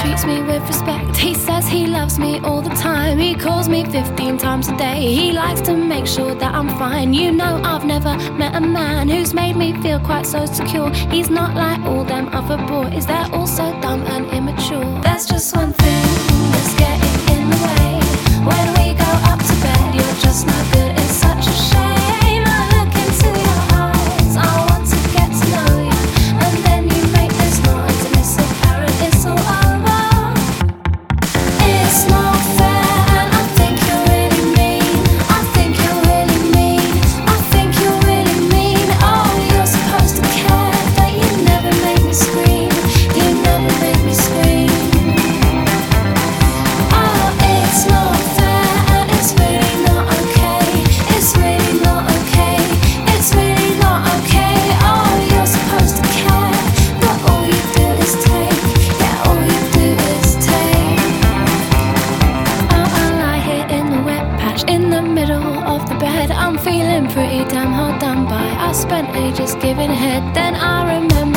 treats me with respect. He says he loves me all the time. He calls me 15 times a day. He likes to make sure that I'm fine. You know, I've never met a man who's made me feel quite so secure. He's not like all them other boys, they're all so dumb and immature. There's just one thing that's getting in the way. When we go up to bed, you're just no good. It's such a shame. I look into your eyes, I want to get to know you, and then you make this noise and it's apparent it's all over. It's not fair and I think you're really mean. I think you're really mean. I think you're really mean. Oh, you're supposed to care, but you never make me scream. You never make me scream. Oh, it's not fair and it's really not okay. It's really not okay. It's really not okay. Oh, you're supposed to care, but all you do is take. Yeah, all you do is take. Oh, I lie here in the wet patch in the middle of the bed. I'm feeling pretty damn hard done by. I spent ages giving head, then I remember